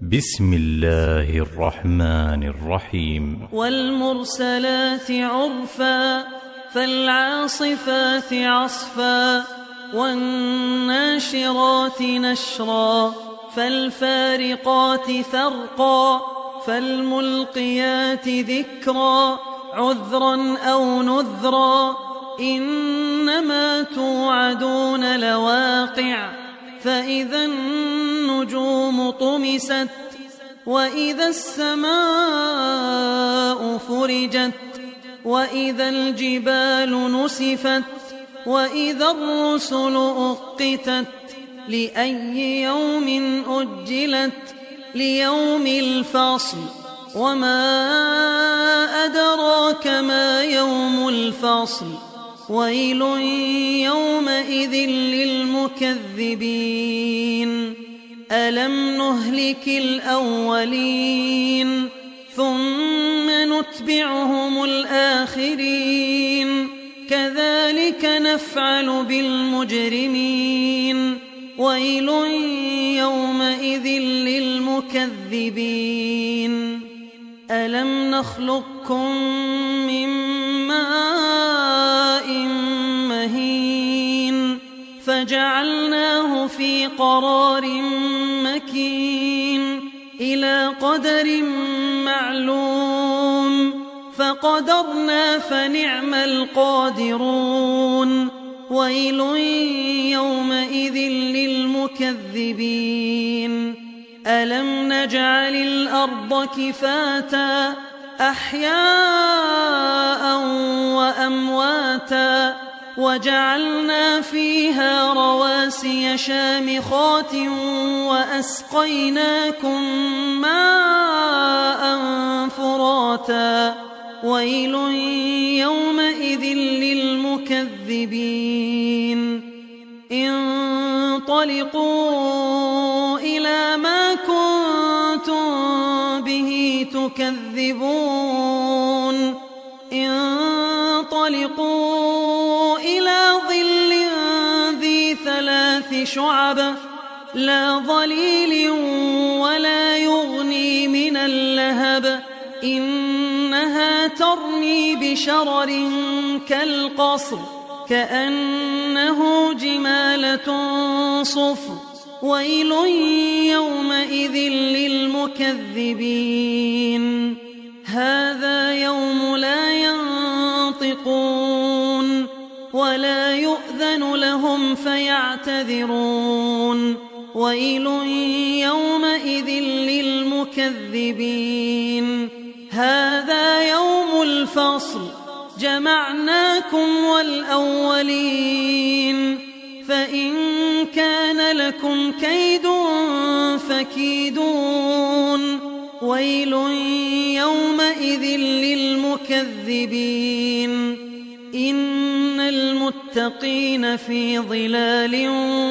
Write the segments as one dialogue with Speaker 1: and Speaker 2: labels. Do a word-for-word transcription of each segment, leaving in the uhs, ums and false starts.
Speaker 1: بسم الله الرحمن الرحيم.
Speaker 2: والمرسلات عرفا فالعاصفات عصفا والناشرات نشرا فالفارقات فرقا فالملقيات ذكرا عذرا أو نذرا إنما توعدون لواقع فإذا النجوم طمست وإذا السماء فرجت وإذا الجبال نسفت وإذا الرسل أقتت لأي يوم أجلت ليوم الفصل وما أدراك ما يوم الفصل ويل يومئذ للمكذبين ألم نهلك الأولين ثم نتبعهم الآخرين كذلك نفعل بالمجرمين ويل يومئذ للمكذبين ألم نخلقكم من ماء مهين فجعلناه في قرار مكين إلى قدر معلوم فقدرنا فنعم القادرون ويل يومئذ للمكذبين ألم نجعل الأرض كفاتا أحياء وأمواتا وجعلنا فيها رواسي شامخات وأسقيناكم ماء فراتا ويل يومئذ للمكذبين انطلقوا إلى ما كنتم به تكذبون انطلقوا إلى ظل ذي ثلاث شعب لا ظليل ولا يغني من اللهب إنها ترمي بشرر كالقصر كأنه جمالة صفر ويل يومئذ للمكذبين هذا يوم لا ينطقون ولا يؤذن لهم فيعتذرون ويل يومئذ للمكذبين هذا يوم الفصل جمعناكم والأولين فإن كان لكم كيد فكيدون ويل يومئذ للمكذبين إن المتقين في ظلال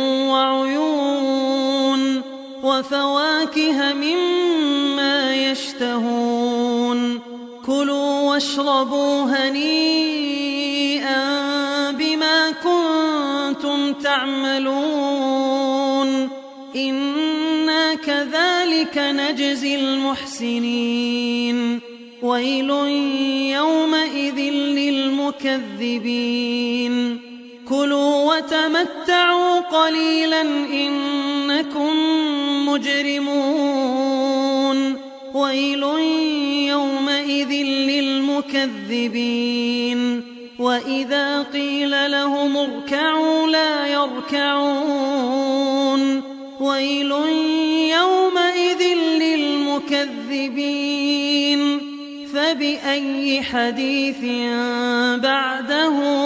Speaker 2: وعيون وفواكه مما يشتهون كلوا واشربوا هنيئا بما كنتم تعملون إنا كذلك نجزي المحسنين ويل يومئذ للمكذبين كلوا وتمتعوا قليلا إنكم مجرمون ويل يومئذ للمكذبين وإذا قيل لهم اركعوا لا يركعون ويل يومئذ للمكذبين فبأي حديث بعده